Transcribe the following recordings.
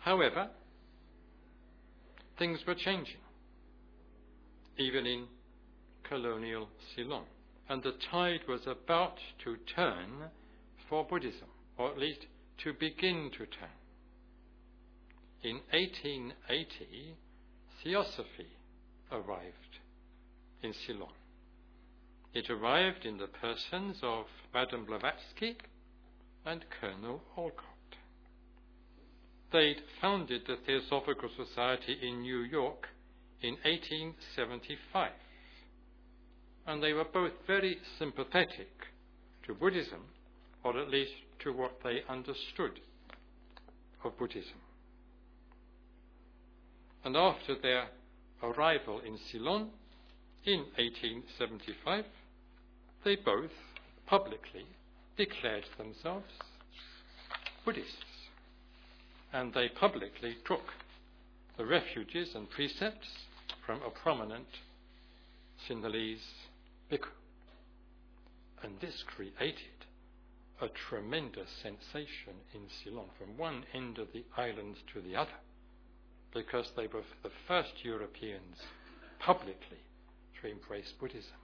However, things were changing, even in colonial Ceylon, and the tide was about to turn for Buddhism, or at least to begin to turn. In 1880, Theosophy arrived in Ceylon. It arrived in the persons of Madame Blavatsky and Colonel Olcott. They'd founded the Theosophical Society in New York in 1875, and they were both very sympathetic to Buddhism, or at least to what they understood of Buddhism. And after their arrival in Ceylon in 1875, they both publicly declared themselves Buddhists, and they publicly took the refuges and precepts from a prominent Sinhalese bhikkhu. And this created a tremendous sensation in Ceylon, from one end of the island to the other, because they were the first Europeans publicly to embrace Buddhism.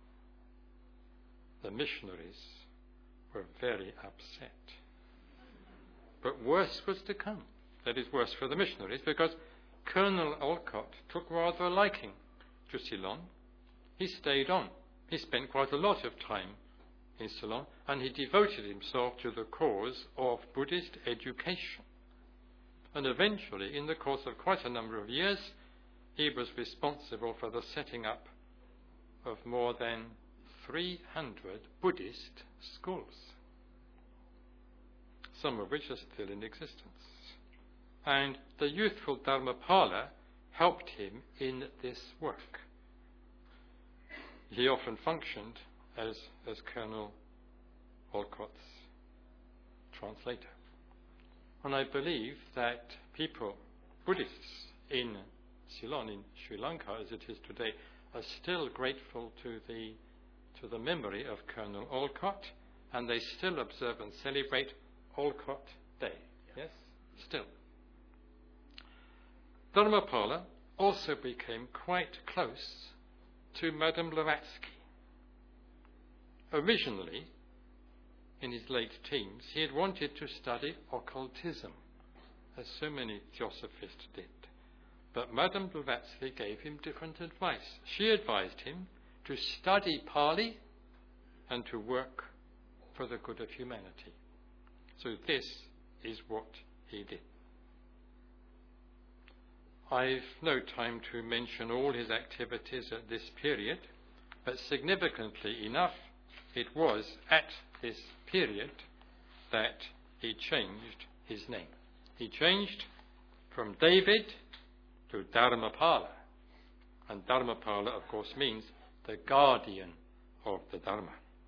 The missionaries were very upset. But worse was to come. That is, worse for the missionaries, because Colonel Olcott took rather a liking to Ceylon. He stayed on. He spent quite a lot of time in Ceylon, and he devoted himself to the cause of Buddhist education. And eventually, in the course of quite a number of years, he was responsible for the setting up of more than 300 Buddhist schools, some of which are still in existence. And the youthful Dharmapala helped him in this work. He often functioned as Colonel Olcott's translator. And I believe that people, Buddhists in Ceylon, in Sri Lanka as it is today, are still grateful to the memory of Colonel Olcott, and they still observe and celebrate Olcott Day. Yes? Still. Dharmapala also became quite close to Madame Blavatsky. Originally, in his late teens, he had wanted to study occultism, as so many theosophists did. But Madame Blavatsky gave him different advice. She advised him to study Pali and to work for the good of humanity. So this is what he did. I've no time to mention all his activities at this period, but significantly enough, it was at this period that he changed his name. He changed from David to Dharmapala. And Dharmapala, of course, means the guardian of the Dharma.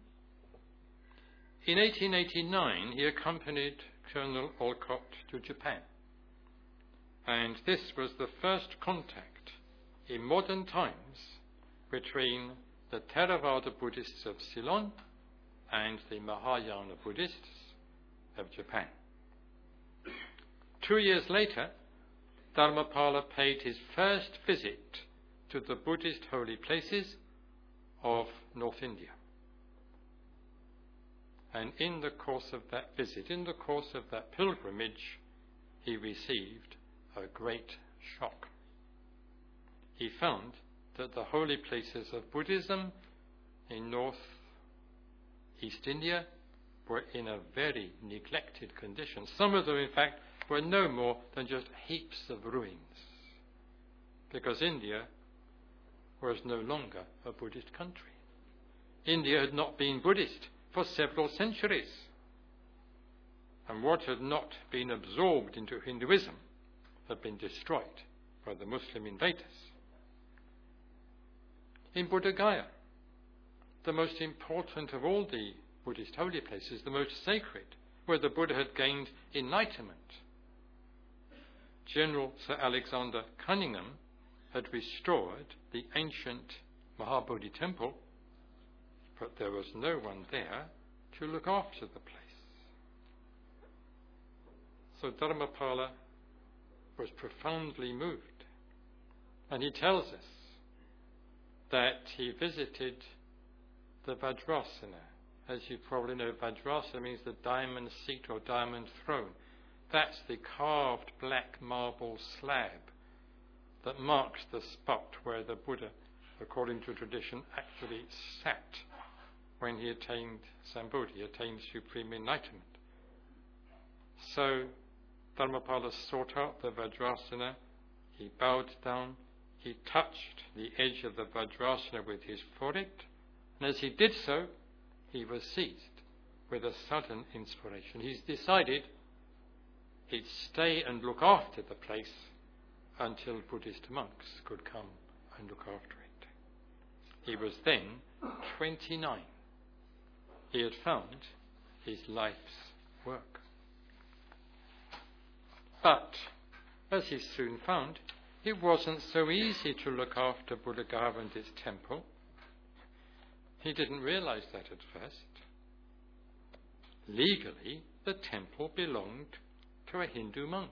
In 1889, he accompanied Colonel Olcott to Japan. And this was the first contact in modern times between the Theravada Buddhists of Ceylon and the Mahayana Buddhists of Japan. 2 years later, Dharmapala paid his first visit to the Buddhist holy places of North India. And in the course of that visit, in the course of that pilgrimage, he received a great shock. He found that the holy places of Buddhism in North East India were in a very neglected condition. Some of them, in fact, were no more than just heaps of ruins, because India was no longer a Buddhist country. India had not been Buddhist for several centuries, and what had not been absorbed into Hinduism had been destroyed by the Muslim invaders. In Buddha Gaya, the most important of all the Buddhist holy places, the most sacred, where the Buddha had gained enlightenment, General Sir Alexander Cunningham had restored the ancient Mahabodhi temple, but there was no one there to look after the place. So Dharmapala was profoundly moved. And he tells us that he visited the Vajrasana. As you probably know, Vajrasana means the diamond seat or diamond throne. That's the carved black marble slab that marks the spot where the Buddha, according to tradition, actually sat when he attained Sambodhi, attained supreme enlightenment. So Dharmapala sought out the Vajrasana, he bowed down, he touched the edge of the Vajrasana with his forehead, and as he did so, he was seized with a sudden inspiration. He's decided he'd stay and look after the place until Buddhist monks could come and look after it. He was then 29. He had found his life's work. But, as he soon found, it wasn't so easy to look after Buddhagaya and its temple. He didn't realize that at first. Legally, the temple belonged to a Hindu monk.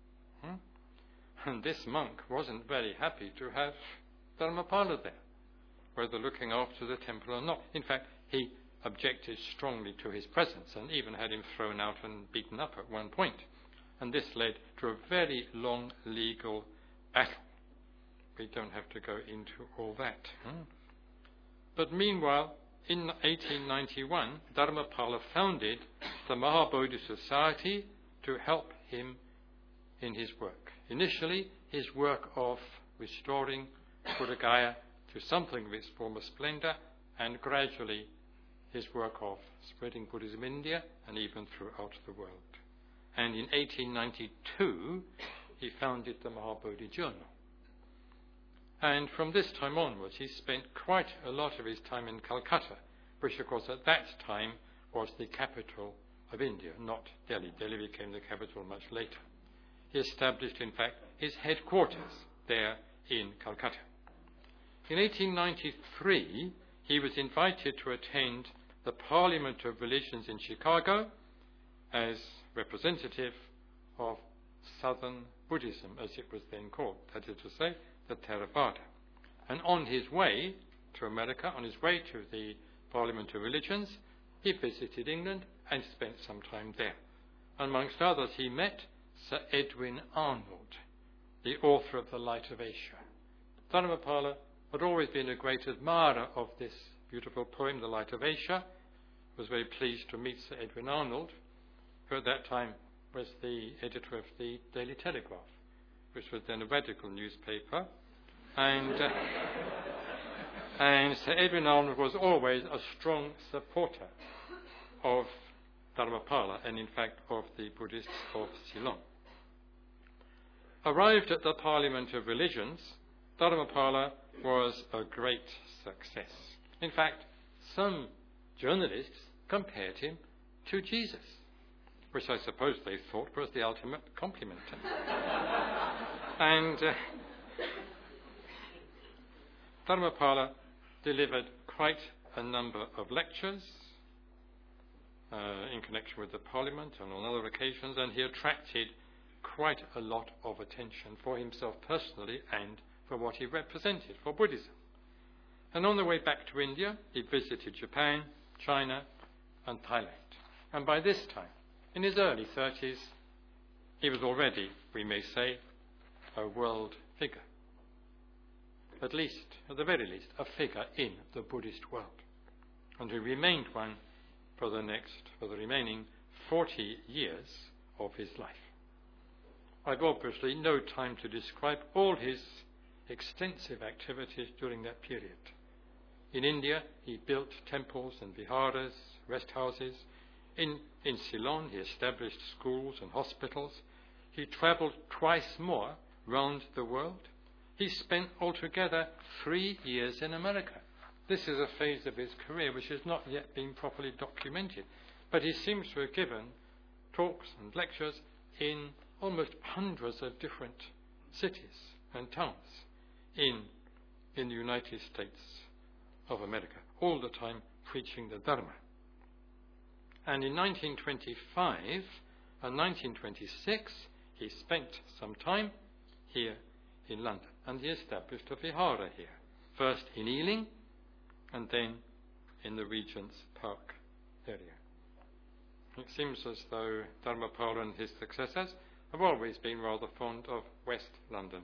And this monk wasn't very happy to have Dharmapala there, whether looking after the temple or not. In fact, he objected strongly to his presence and even had him thrown out and beaten up at one point. And this led to a very long legal battle. We don't have to go into all that. But meanwhile, in 1891, Dharmapala founded the Mahabodhi Society to help him in his work. Initially, his work of restoring Buddhagaya to something of its former splendor, and gradually his work of spreading Buddhism in India and even throughout the world. And in 1892, he founded the Mahabodhi Journal. And from this time onwards, he spent quite a lot of his time in Calcutta, which of course at that time was the capital of India, not Delhi. Delhi became the capital much later. He established, in fact, his headquarters there in Calcutta. In 1893, he was invited to attend the Parliament of Religions in Chicago as representative of Southern Buddhism, as it was then called, that is to say, the Theravada. And on his way to America, on his way to the Parliament of Religions, he visited England and spent some time there. Amongst others, he met Sir Edwin Arnold, the author of The Light of Asia. Dharmapala had always been a great admirer of this beautiful poem, The Light of Asia, was very pleased to meet Sir Edwin Arnold, who at that time was the editor of the Daily Telegraph, which was then a radical newspaper. And Sir Edwin Arnold was always a strong supporter of Dharmapala and, in fact, of the Buddhists of Ceylon. Arrived at the Parliament of Religions, Dharmapala was a great success. In fact, some journalists compared him to Jesus, which I suppose they thought was the ultimate compliment. And Dharmapala delivered quite a number of lectures in connection with the Parliament and on other occasions, and he attracted quite a lot of attention for himself personally and for what he represented for Buddhism. And on the way back to India, he visited Japan, China, and Thailand. And by this time, in his early 30s, he was already, we may say, a world figure. At the very least, a figure in the Buddhist world. And he remained one for the remaining 40 years of his life. I've obviously no time to describe all his extensive activities during that period. In India, he built temples and viharas, rest houses. In Ceylon, he established schools and hospitals. He travelled twice more round the world. He spent altogether 3 years in America. This is a phase of his career which has not yet been properly documented, but he seems to have given talks and lectures in almost hundreds of different cities and towns in the United States of America, all the time preaching the Dharma. And in 1925 and 1926, he spent some time here in London, and he established a vihara here, first in Ealing and then in the Regent's Park area. It seems as though Dharmapala and his successors have always been rather fond of West London.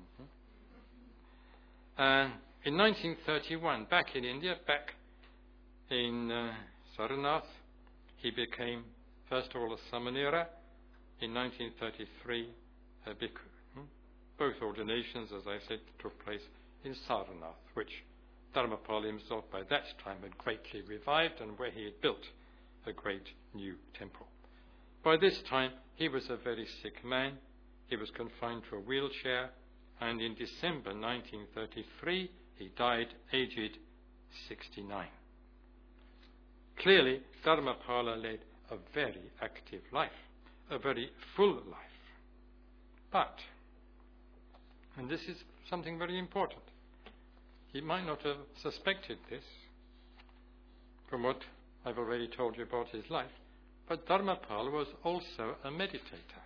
In 1931, back in India, back in Sarnath, he became, first of all, a Samanera. In 1933, a bhikkhu. Both ordinations, as I said, took place in Sarnath, which Dharmapala himself by that time had greatly revived and where he had built a great new temple. By this time, he was a very sick man. He was confined to a wheelchair, and in December 1933, he died aged 69. Clearly, Dharmapala led a very active life, a very full life. But, and this is something very important, he might not have suspected this from what I've already told you about his life, but Dharmapala was also a meditator.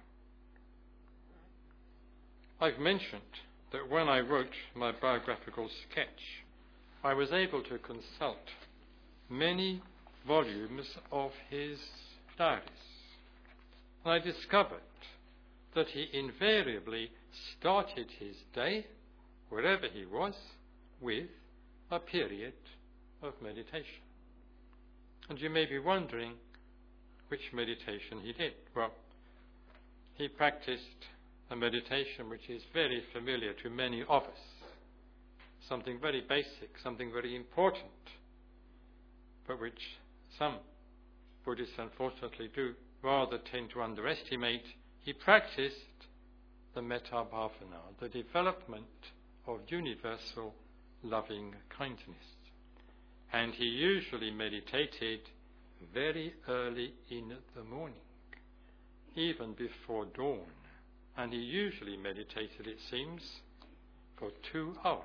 I've mentioned that when I wrote my biographical sketch, I was able to consult many volumes of his diaries. And I discovered that he invariably started his day, wherever he was, with a period of meditation. And you may be wondering which meditation he did. Well, he practiced a meditation which is very familiar to many of us, something very basic, something very important, but which some Buddhists unfortunately do rather tend to underestimate. He practiced the metta bhavana, the development of universal loving kindness. And he usually meditated very early in the morning, even before dawn. And he usually meditated, it seems, for 2 hours.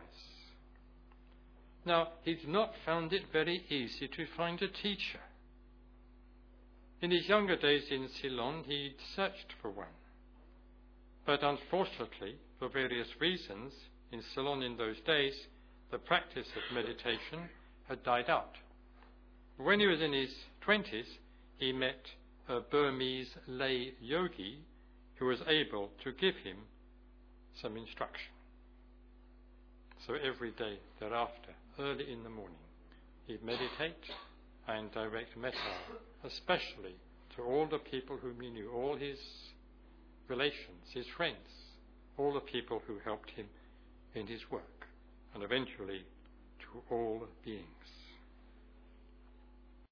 Now, he'd not found it very easy to find a teacher. In his younger days in Ceylon, he'd searched for one. But unfortunately, for various reasons, in Ceylon in those days, the practice of meditation had died out. When he was in his 20s, he met a Burmese lay yogi who was able to give him some instruction. So every day thereafter, early in the morning, he'd meditate and direct metta, especially to all the people whom he knew, all his relations, his friends, all the people who helped him in his work, and eventually to all beings.